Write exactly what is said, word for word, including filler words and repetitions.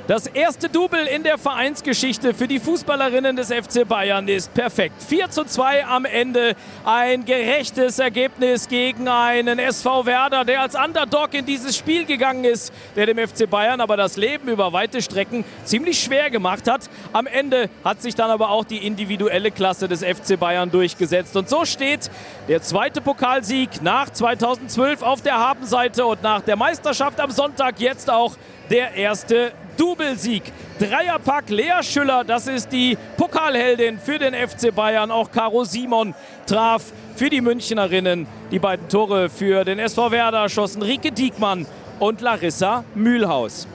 Das erste Double in der Vereinsgeschichte für die Fußballerinnen des F C Bayern ist perfekt. vier zu zwei am Ende, ein gerechtes Ergebnis gegen einen S V Werder, der als Underdog in dieses Spiel gegangen ist, der dem F C Bayern aber das Leben über weite Strecken ziemlich schwer gemacht hat. Am Ende hat sich dann aber auch die individuelle Klasse des F C Bayern durchgesetzt. Und so steht der zweite Pokalsieg nach zweitausendzwölf auf der Habenseite und nach der Meisterschaft am Sonntag jetzt auch der erste Doublesieg. Dreierpack Lea Schüller, das ist die Pokalheldin für den F C Bayern. Auch Caro Simon traf für die Münchnerinnen. Die beiden Tore für den S V Werder schossen Rike Diekmann und Larissa Mühlhaus.